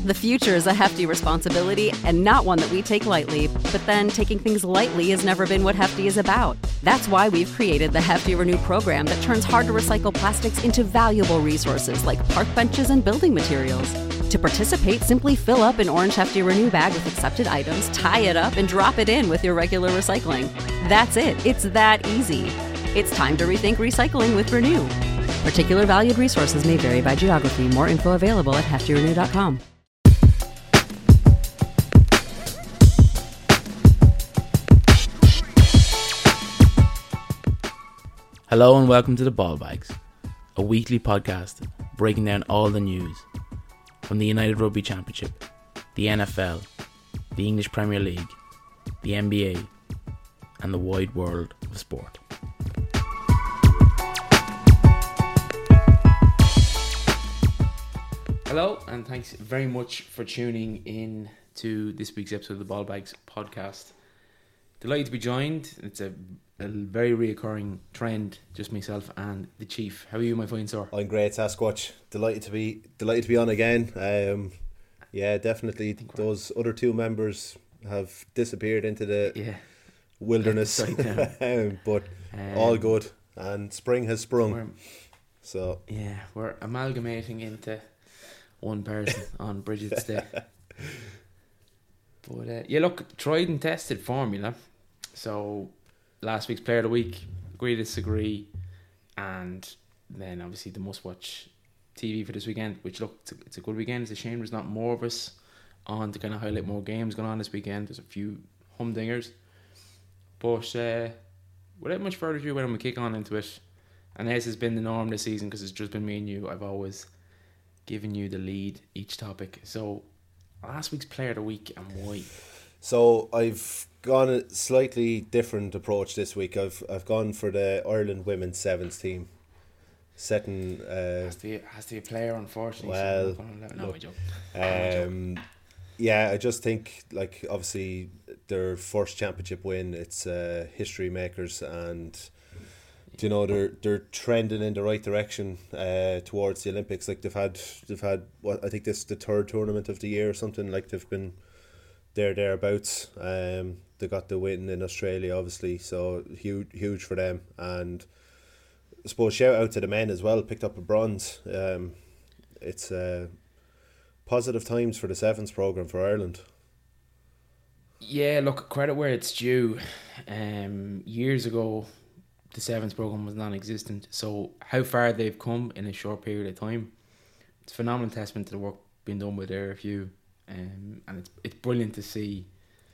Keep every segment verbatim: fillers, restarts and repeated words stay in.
The future is a hefty responsibility and not one that we take lightly, but then taking things lightly has never been what Hefty is about. That's why we've created the Hefty Renew program that turns hard-to-recycle plastics into valuable resources like park benches and building materials. To participate, simply fill up an orange Hefty Renew bag with accepted items, tie it up, and drop it in with your regular recycling. That's it. It's that easy. It's time to rethink recycling with Renew. Particular valued resources may vary by geography. More info available at hefty renew dot com. Hello and welcome to the Ball Bags, a weekly podcast breaking down all the news from the United Rugby Championship, the N F L, the English Premier League, the N B A, and the wide world of sport. Hello, and thanks very much for tuning in to this week's episode of the Ball Bags podcast. Delighted to be joined. It's a, a very reoccurring trend, just myself and the Chief. How are you, my fine sir? I'm great, Sasquatch. Delighted to be delighted to be on again. Um, yeah, definitely. Those other two members have disappeared into the yeah. wilderness, um, but um, all good. And spring has sprung. So yeah, we're amalgamating into one person on Bridget's Day. But uh, yeah, look, tried and tested formula. So last week's Player of the Week, agree to disagree, and then obviously the must-watch T V for this weekend. Which look, it's a, it's a good weekend. It's a shame there's not more of us on to kind of highlight more games going on this weekend. There's a few humdingers, but uh, without much further ado, when we kick on into it, and this has been the norm this season because it's just been me and you. I've always given you the lead each topic. So last week's Player of the Week and why? So I've gone a slightly different approach this week. I've I've gone for the Ireland women's sevens team. Setting uh, has to be has to be a player, unfortunately. Well, so no, look, I joke. Um, yeah, I just think like obviously their first championship win. It's uh, history makers, and you know they're they're trending in the right direction uh, towards the Olympics. Like they've had they've had what I think this is the third tournament of the year or something. Like they've been there thereabouts. Um, they got the win in Australia, obviously, so huge huge for them. And I suppose shout out to the men as well. Picked up a bronze. Um, it's uh, positive times for the sevens program for Ireland. Yeah, look, credit where it's due. Um, years ago, the sevens program was non-existent. So how far they've come in a short period of time, it's a phenomenal testament to the work being done with their few. Um, and it's it's brilliant to see.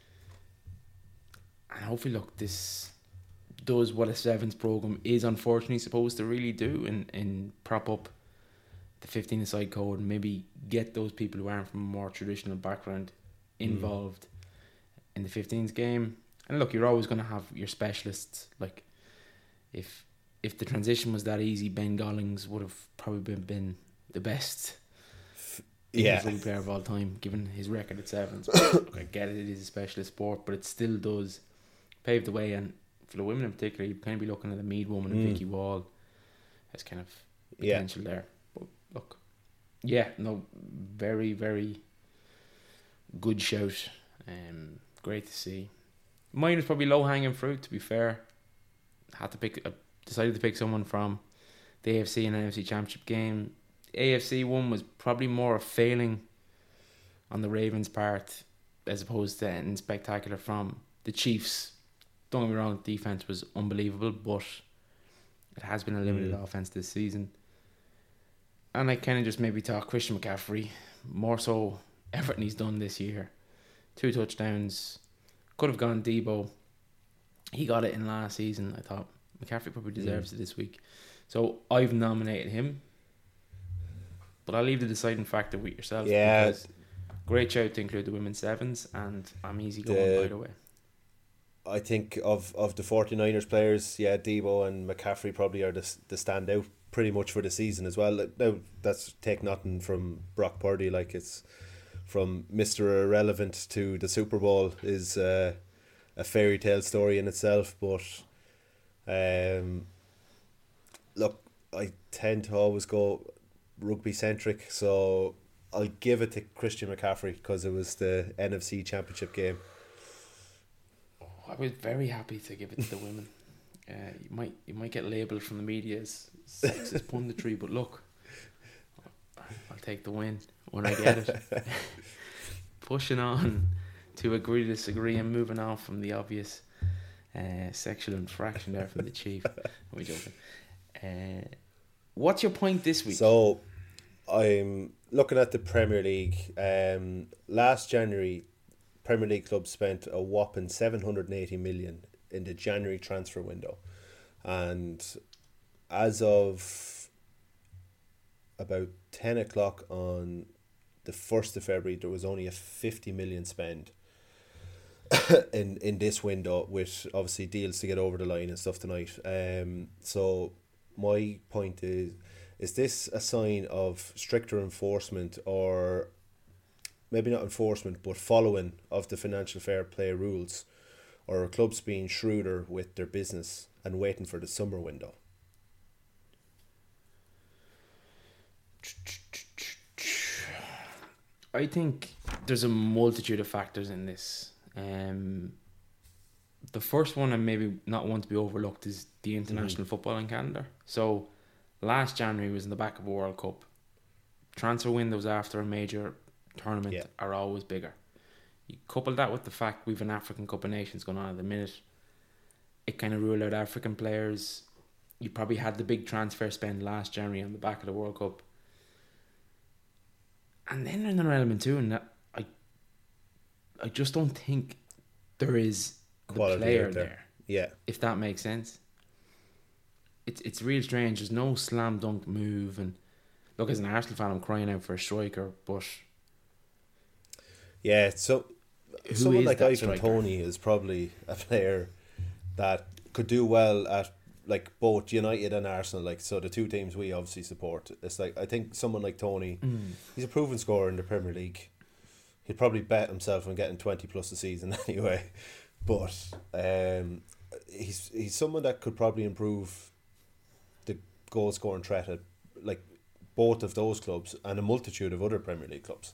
And hopefully, look, this does what a sevens program is unfortunately supposed to really do, and, and prop up the fifteen-a-side code and maybe get those people who aren't from a more traditional background involved mm. in the fifteens game. And look, you're always going to have your specialists. Like, if if the transition was that easy, Ben Gollings would have probably been, been the best yeah. English player of all time, given his record at sevens. Look, I get it, it is a specialist sport, but it still does pave the way. And for the women in particular, you kind of be looking at the Mead woman and mm. Vicky Wall as kind of yeah. potential there. But look, yeah, no, very, very good shout. Um, great to see. Mine was probably low hanging fruit, to be fair. Had to pick, uh, decided to pick someone from the A F C and N F C Championship game. A F C one was probably more a failing on the Ravens' part as opposed to anything spectacular from the Chiefs. Don't get me wrong, defense was unbelievable, but it has been a limited mm. offense this season. And I kind of just maybe talk Christian McCaffrey, more so everything he's done this year. Two touchdowns, could have gone Debo. He got it in last season. I thought McCaffrey probably deserves mm. it this week. So I've nominated him. But I'll leave the deciding factor with yourself. Yeah. Because great shout to include the women's sevens, and I'm easy going the, by the way. I think of, of the 49ers players, yeah, Debo and McCaffrey probably are the, the standout pretty much for the season as well. Now, that's take nothing from Brock Purdy. Like, it's from Mister Irrelevant to the Super Bowl is uh, a fairy tale story in itself. But um, look, I tend to always go rugby centric, so I'll give it to Christian McCaffrey because it was the N F C Championship game. Oh, I was very happy to give it to the women. Uh, you might you might get labelled from the media as sexist punditry, but look, I'll take the win when I get it. Pushing on to agree to disagree and moving on from the obvious uh, sexual infraction there from the chief. I'm joking. Uh, what's your point this week? So, I'm looking at the Premier League. Um, last January, Premier League clubs spent a whopping seven hundred eighty million in the January transfer window, and as of about ten o'clock on the first of February, there was only a fifty million spend in in this window, with obviously deals to get over the line and stuff tonight. Um, so my point is, is this a sign of stricter enforcement, or maybe not enforcement, but following of the financial fair play rules, or are clubs being shrewder with their business and waiting for the summer window? I think there's a multitude of factors in this. Um, the first one, and maybe not one to be overlooked, is the international mm. footballing calendar. So last January was in the back of a World Cup. Transfer windows after a major tournament yeah. are always bigger. You couple that with the fact we've an African Cup of Nations going on at the minute. It kind of ruled out African players. You probably had the big transfer spend last January on the back of the World Cup. And then there's another element too, and that I I just don't think there is the Quality player there. there. Yeah. If that makes sense. It's it's real strange. There's no slam dunk move, and look, as an Arsenal fan, I'm crying out for a striker, but yeah, so who someone is like that Ivan striker? Toney is probably a player that could do well at like both United and Arsenal, like so the two teams we obviously support. It's like, I think someone like Toney, Mm. he's a proven scorer in the Premier League. He'd probably bet himself on getting twenty plus a season anyway. But um, he's he's someone that could probably improve the goal scoring threat at like both of those clubs and a multitude of other Premier League clubs.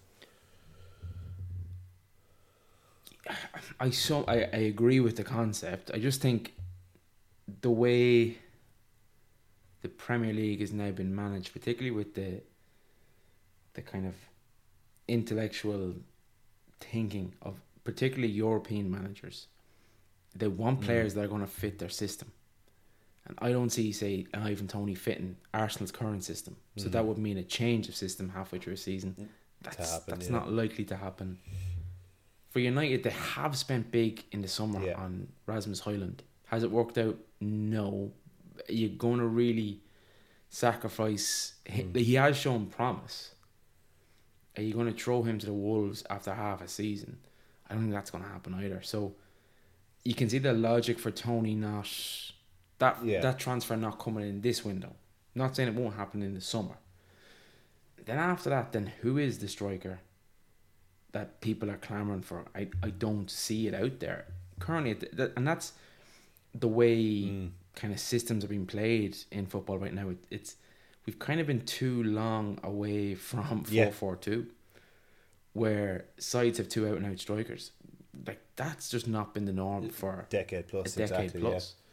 I so I, I agree with the concept. I just think the way the Premier League has now been managed, particularly with the the kind of intellectual thinking of particularly European managers, they want players mm. that are going to fit their system. And I don't see, say, an Ivan Toney fitting Arsenal's current system. So mm. that would mean a change of system halfway through a season. That's happen, that's yeah. not likely to happen. For United, they have spent big in the summer yeah. on Rasmus Højlund. Has it worked out? No. You're going to really sacrifice... Mm. He has shown promise. Are you going to throw him to the wolves after half a season? I don't think that's going to happen either. So you can see the logic for Toney not... That, yeah. that transfer not coming in this window. Not saying it won't happen in the summer. Then after that, then who is the striker that people are clamouring for? I, I don't see it out there currently, th- and that's the way mm. kind of systems are being played in football right now. It, it's we've kind of been too long away from four four two, where sides have two out and out strikers. Like that's just not been the norm for a decade plus. A decade exactly, plus. Yeah.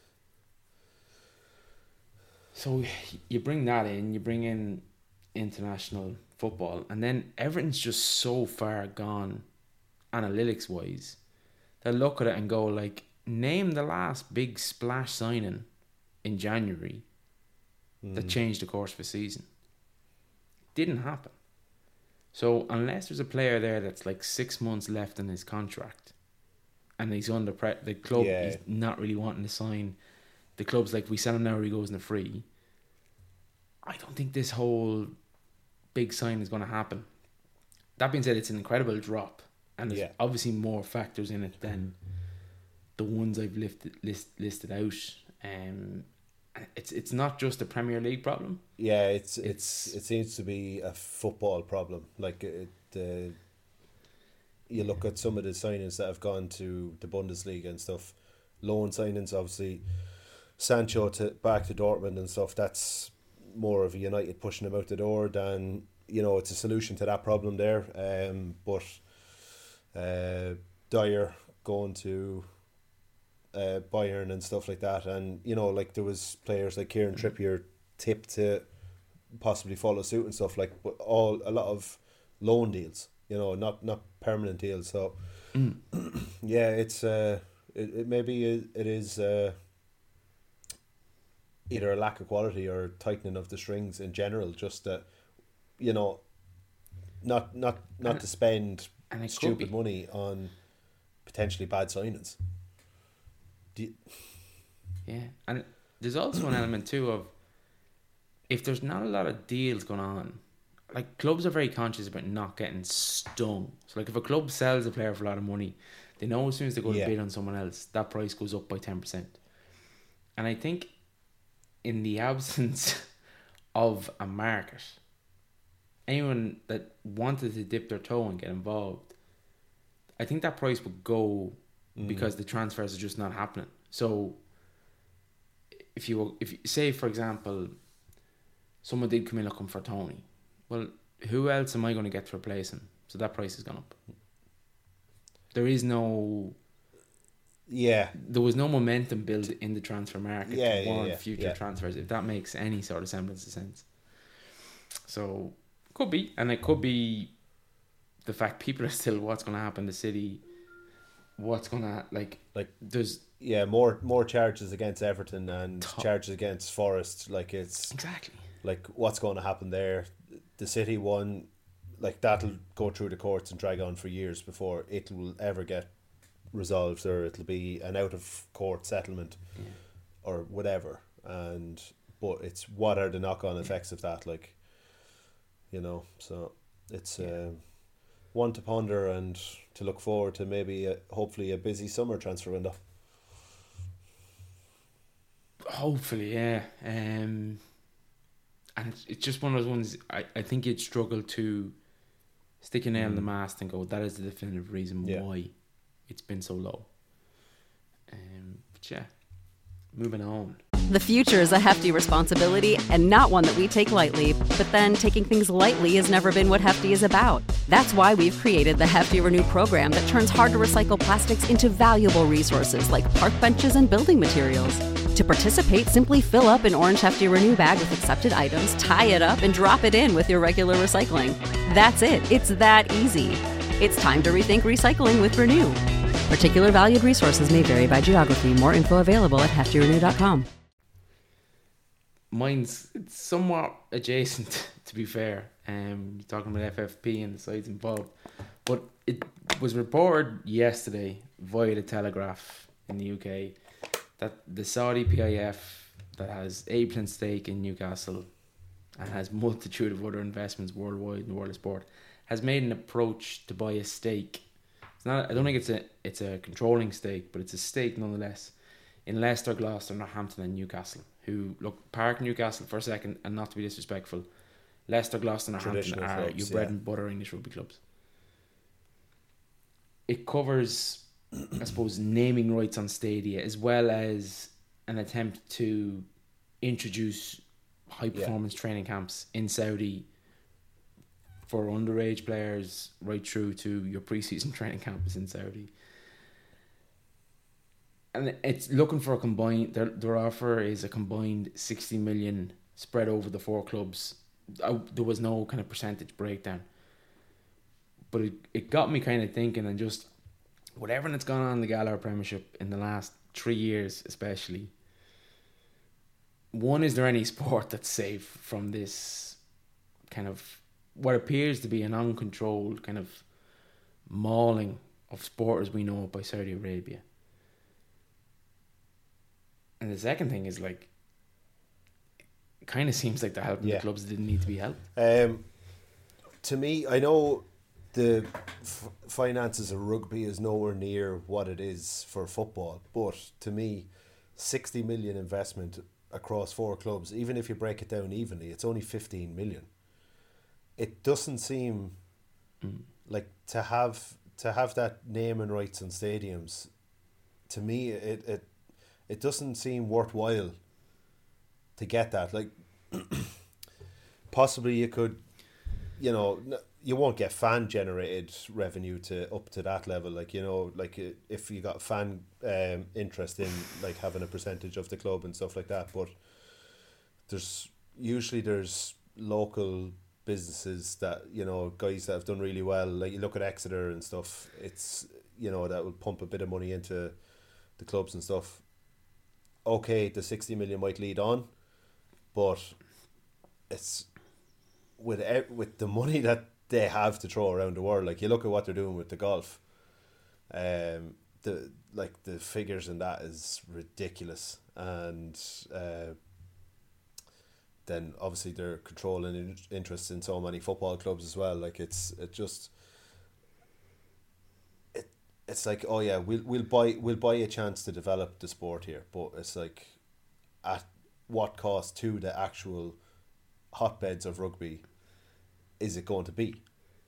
So you bring that in, you bring in international football, and then everything's just so far gone analytics wise. They look at it and go like, name the last big splash signing in January mm. that changed the course of the season. Didn't happen. So unless there's a player there that's like six months left in his contract and he's under pre- the club yeah. he's not really wanting to sign, the club's like, we sell him now or he goes in the free. I don't think this whole big sign is going to happen. That being said, it's an incredible drop, and there's yeah. obviously more factors in it than the ones I've lifted, list, listed out. Um, it's it's not just a Premier League problem. Yeah, it's it's, it's it seems to be a football problem. Like it, uh, you look at some of the signings that have gone to the Bundesliga and stuff, loan signings, obviously Sancho to back to Dortmund and stuff. That's more of a United pushing him out the door than you know, it's a solution to that problem there. Um, but uh, Dyer going to uh, Bayern and stuff like that, and you know, like there was players like Kieran Trippier tipped to possibly follow suit and stuff, like, but all a lot of loan deals, you know, not not permanent deals. So Mm. yeah, it's uh, it, it maybe it, it is uh, either a lack of quality or tightening of the strings in general. Just that, you know, not not not And- to spend and it could stupid be. money on potentially bad signings. Do you, Yeah, and there's also an element too of if there's not a lot of deals going on, like clubs are very conscious about not getting stung. So like if a club sells a player for a lot of money, they know as soon as they go Yeah. to bid on someone else, that price goes up by ten percent. And I think in the absence of a market, anyone that wanted to dip their toe and get involved, I think that price would go because the transfers are just not happening. So if you if you, say for example someone did come in looking for Tony, well, who else am I going to get to replace him? So that price has gone up. There is no yeah, there was no momentum built in the transfer market Yeah, to yeah, warrant yeah, future yeah. transfers, if that makes any sort of semblance of sense. So could be, and it could be the fact people are still what's going to happen to City, what's going to like Like- there's yeah, more more charges against Everton and Top. charges against Forest. Like it's exactly like what's going to happen there. The City one, like that'll go through the courts and drag on for years before it will ever get resolved, or it'll be an out of court settlement Yeah. or whatever. And but it's what are the knock on effects of that, like, you know. So it's Yeah. um, one to ponder and to look forward to, maybe a, hopefully a busy summer transfer window. Hopefully, yeah. Um, and it's, it's just one of those ones. I, I think you'd struggle to stick a nail in the mast and go, that is the definitive reason Yeah. why it's been so low. Um, but yeah, moving on. The future is a hefty responsibility and not one that we take lightly. But then taking things lightly has never been what Hefty is about. That's why we've created the Hefty Renew program that turns hard to recycle plastics into valuable resources like park benches and building materials. To participate, simply fill up an orange Hefty Renew bag with accepted items, tie it up, and drop it in with your regular recycling. That's it. It's that easy. It's time to rethink recycling with Renew. Particular valued resources may vary by geography. More info available at hefty renew dot com. Mine's it's somewhat adjacent, to be fair. Um, you're talking about F F P and the sides involved, but it was reported yesterday via the Telegraph in the U K that the Saudi P I F, that has eight percent stake in Newcastle and has multitude of other investments worldwide in the world of sport, has made an approach to buy a stake. It's not. I don't think it's a it's a controlling stake, but it's a stake nonetheless in Leicester, Gloucester, Northampton, and Newcastle. Who look park Newcastle for a second, and not to be disrespectful, Leicester, Gloucester, Northampton Traditional are clubs, your bread yeah. and butter English rugby clubs. It covers, I suppose, naming rights on stadia, as well as an attempt to introduce high performance training camps in Saudi for underage players, right through to your preseason training campus in Saudi. And it's looking for a combined, their, their offer is a combined sixty million spread over the four clubs. I, there was no kind of percentage breakdown. But it, it got me kind of thinking, and just whatever that's gone on in the Gallagher Premiership in the last three years especially. One, is there any sport that's safe from this kind of what appears to be an uncontrolled kind of mauling of sport as we know it by Saudi Arabia? And the second thing is, like, it kind of seems like they're helping Yeah. the clubs that didn't need to be helped. Um, to me, I know the f- finances of rugby is nowhere near what it is for football, but to me, sixty million investment across four clubs, even if you break it down evenly, it's only fifteen million. It doesn't seem Mm. like to have to have that name and rights in stadiums. To me, it it it doesn't seem worthwhile to get that. Like, possibly you could you know, n- you won't get fan generated revenue to up to that level. Like, you know, like uh, if you got fan um, interest in like having a percentage of the club and stuff like that. But there's usually there's local businesses that, you know, guys that have done really well. Like you look at Exeter and stuff. It's, you know, that will pump a bit of money into the clubs and stuff. Okay, the sixty million might lead on, but it's with e- with the money that they have to throw around the world. Like you look at what they're doing with the golf, um, the like the figures in that is ridiculous, and uh, then obviously they're controlling in- interest in so many football clubs as well. Like it's it just it it's like, oh yeah, we'll we'll buy we'll buy a chance to develop the sport here, but it's like at what cost to the actual hotbeds of rugby is it going to be?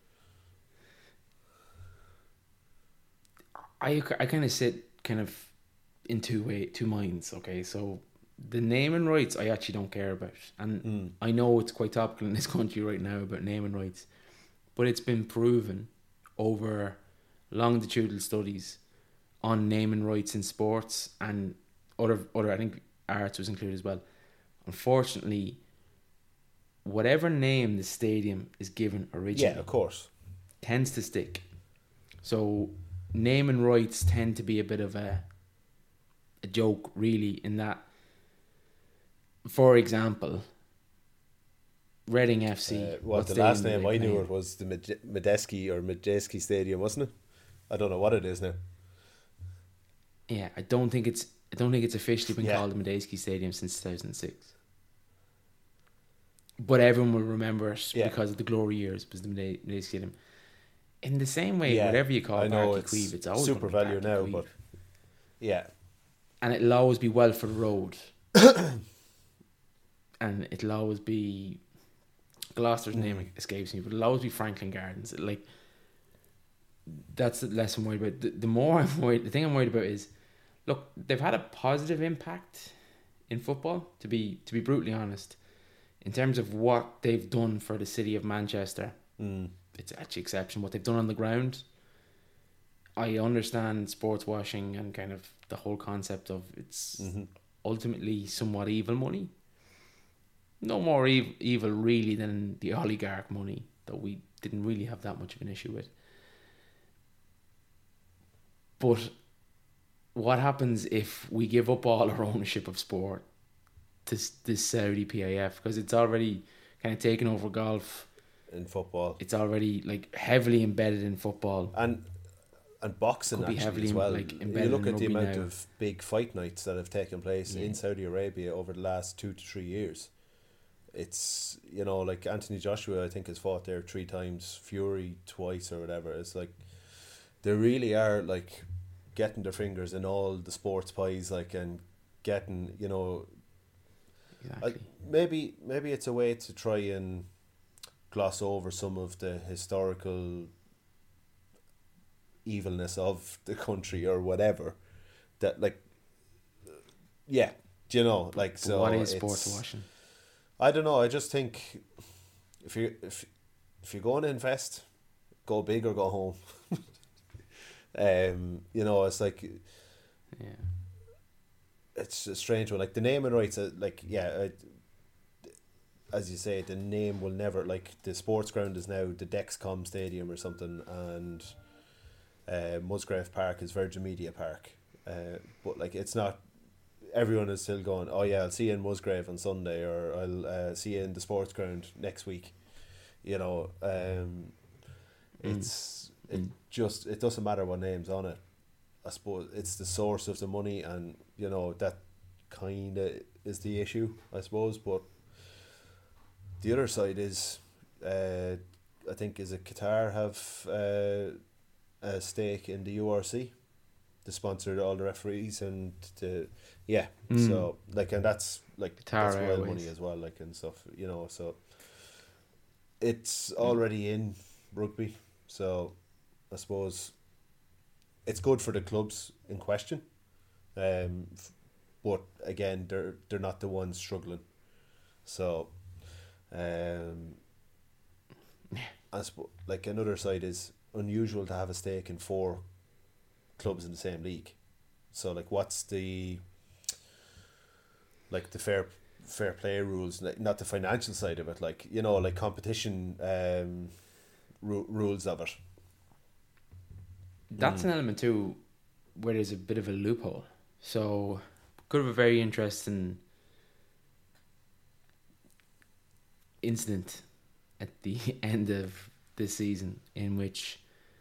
I, I kind of sit kind of in two way two minds. Okay, so the naming rights I actually don't care about, and Mm. I know it's quite topical in this country right now about naming rights, but it's been proven over longitudinal studies on naming rights in sports and other other I think arts was included as well. Unfortunately, whatever name the stadium is given originally, Yeah, of course. tends to stick. So naming rights tend to be a bit of a a joke, really, in that, for example, Reading F C. Uh, what what the last stadium name do I they knew play it was the Maj- Medeski or Majeski Stadium, wasn't it? I don't know what it is now. in? Yeah, I don't think it's I don't think it's officially been Yeah. called the Medeski Stadium since two thousand six. But everyone will remember it Yeah. because of the glory years. Was the Mede- Medeski Stadium. In the same way, Yeah, whatever you call I know Barky it's Queeve, it's always super gonna be value Barky now, Queeve. but yeah, And it'll always be Welford Road. And it'll always be Gloucester's name Mm. escapes me, but it'll always be Franklin Gardens. Like, that's the less I'm worried about. The, the more I'm worried, the thing I'm worried about is, look, they've had a positive impact in football. To be to be brutally honest, in terms of what they've done for the city of Manchester, mm. it's actually exceptional. What they've done on the ground. I understand sports washing and kind of the whole concept of it's Mhm. ultimately somewhat evil money. No more ev- evil really than the oligarch money that we didn't really have that much of an issue with. But what happens if we give up all our ownership of sport to s- this Saudi P A F? Because it's already kind of taken over golf. in football It's already like heavily embedded in football. and and boxing Could be actually heavily, as well. like, You embedded look in at the rugby amount now. of big fight nights that have taken place Yeah. in Saudi Arabia over the last two to three years. It's, you know, like Anthony Joshua, I think, has fought there three times, Fury twice or whatever. It's like they really are like getting their fingers in all the sports pies, like, and getting, you know, Exactly. I, maybe maybe it's a way to try and gloss over some of the historical evilness of the country or whatever. That, like, yeah, do you know, like, But so what is it's- sports washing? I don't know. I just think if you if if you're going to invest, go big or go home. um, you know, it's like Yeah. it's a strange one. Like the naming rights, uh, like yeah, I, as you say, the name will never, like, the sports ground is now the Dexcom Stadium or something, and uh, Musgrave Park is Virgin Media Park. Uh, but like it's not. Everyone is still going, oh yeah, I'll see you in Musgrave on Sunday, or I'll uh, see you in the sports ground next week. You know, um, it's it Mm. just it doesn't matter what name's on it. I suppose it's the source of the money, and you know that kind of is the issue, I suppose. But the other side is, uh, I think, is it Qatar have uh, a stake in the U R C, to sponsor all the referees and to yeah. Mm. So like, and that's like Qatar that's wild Airways. money as well, like, and stuff. You know, so it's already in rugby. So I suppose it's good for the clubs in question, um, f- but again, they're they're not the ones struggling. So, um, I sp- like another side is unusual to have a stake in four clubs in the same league. So like, what's the like the fair fair play rules? Like, not the financial side of it, like, you know, like competition um, ru- rules of it. That's Mm. an element too, where there's a bit of a loophole. So could have a very interesting incident at the end of this season in which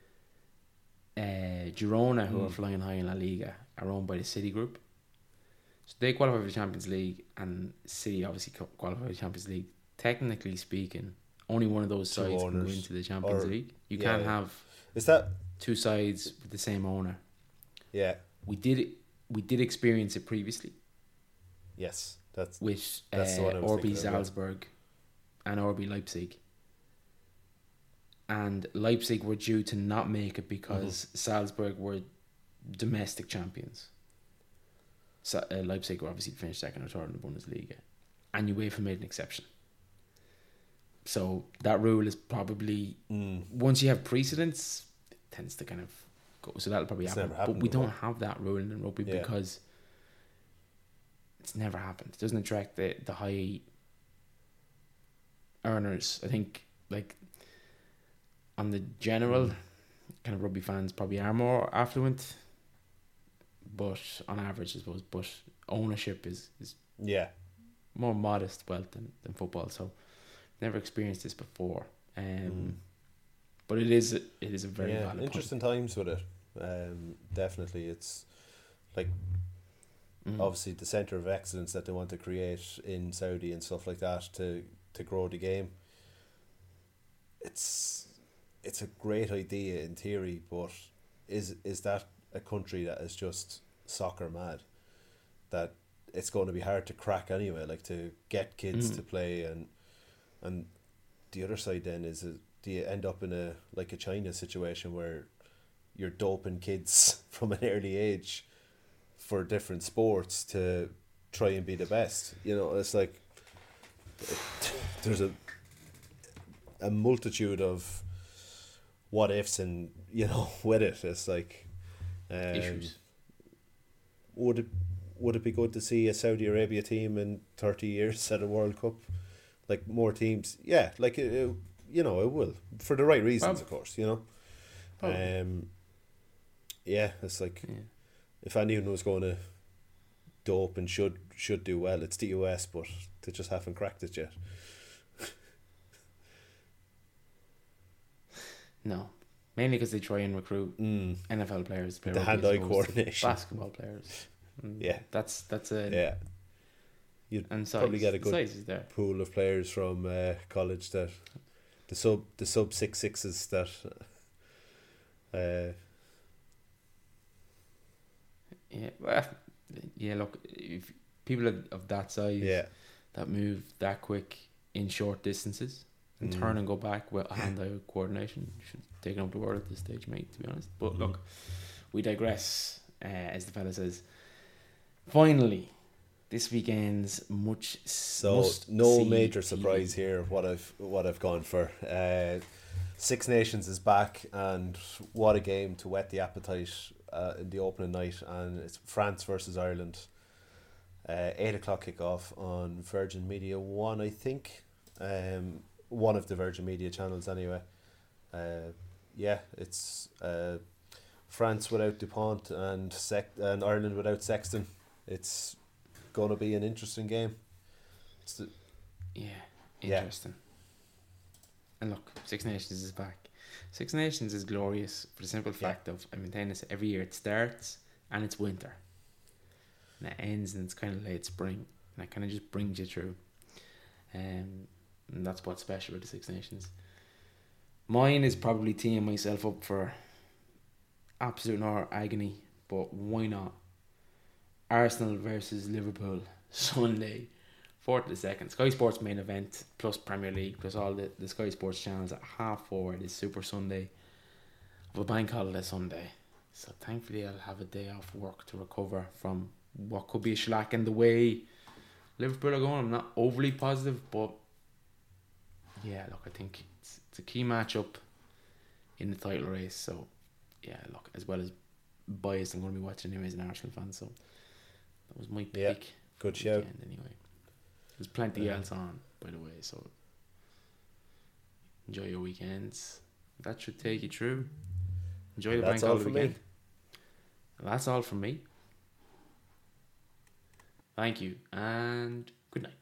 uh, Girona, who Mm. are flying high in La Liga, are owned by the City Group. So they qualify for the Champions League, and City obviously co- qualify for the Champions League. Technically speaking, only one of those Two sides can go owners, into the Champions or- League. You yeah, can't yeah. have Is that two sides with the same owner. yeah? We did we did experience it previously Yes, that's with uh, That's the one I was R B thinking of, yeah. Salzburg and R B Leipzig. And Leipzig were due to not make it because Mm-hmm. Salzburg were domestic champions. So, uh, Leipzig were obviously finished second or third in the Bundesliga. And UEFA made an exception. So that rule is probably, mm, once you have precedents, it tends to kind of go. So that'll probably It's happen. never But happened we don't before. have that rule in rugby Yeah. because it's never happened. It doesn't attract the, the high earners. I think, like, on the general, Mm. kind of rugby fans probably are more affluent, but on average, I suppose, but ownership is, is yeah. more modest wealth than, than football. So never experienced this before. Um, Mm. But it is it is a very yeah, valid interesting times with it. Um, definitely, it's like point. Mm. obviously the center of excellence that they want to create in Saudi and stuff like that to to grow the game. It's it's a great idea in theory, but is is that a country that is just soccer mad? That it's going to be hard to crack anyway, like to get kids Mm. to play, and and the other side then is, a, do you end up in a like a China situation where you're doping kids from an early age for different sports to try and be the best? You know, it's like there's a a multitude of what ifs, and you know, with it, it's like um, Issues. Would it would it be good to see a Saudi Arabia team in thirty years at a World Cup? Like more teams, yeah. Like it, it, you know, it will for the right reasons, Prob- of course. You know, Probably. um, yeah. It's like Yeah. if anyone was going to dope and should should do well, it's the U S, but they just haven't cracked it yet. No, mainly because they try and recruit Mm. N F L players, to play The rugby as hand-eye opposed to coordination. basketball players. Mm, Yeah. that's that's a Yeah, you'd and size. probably get a The good size is there. pool of players from uh, college that the sub the sub six sixes that. Uh, Yeah, well, yeah. Look, if people of, of that size, yeah, that move that quick in short distances and Mm. turn and go back with hand-eye coordination, should take up the world at this stage, mate. To be honest, but Mhm. look, we digress. Uh, as the fella says, finally, this weekend's much so must no see major T V. surprise here. What I've what I've gone for. Uh, Six Nations is back, and what a game to whet the appetite uh, in the opening night. And it's France versus Ireland. Uh, eight o'clock kickoff on Virgin Media One, I think. Um, one of the Virgin Media channels, anyway. Uh, yeah, it's uh, France without Dupont and Sec- and Ireland without Sexton. It's going to be an interesting game. It's the, Yeah, Yeah. interesting. And look, Six Nations is back. Six Nations is glorious for the simple Yeah. fact of I maintain this every year. It starts and it's winter, and it ends and it's kind of late spring, and it kind of just brings you through. Um, and that's what's special with the Six Nations. Mine is probably teeing myself up for absolute nor agony, but why not? Arsenal versus Liverpool Sunday, fourth to the second. Sky Sports main event plus Premier League plus all the, the Sky Sports channels at half four. It is Super Sunday of a bank holiday Sunday. So thankfully I'll have a day off work to recover from what could be a shellac in the way Liverpool are going. I'm not overly positive, but yeah, look, I think it's, it's a key matchup in the title race. So, yeah, look, as well as biased, I'm going to be watching him as an Arsenal fan. So, that was my pick. Yeah, good shout. Weekend, anyway. There's plenty Yeah. else on, by the way. So, enjoy your weekends. That should take you through. Enjoy the That's bank all holiday from me. weekend. That's all from me. Thank you, and good night.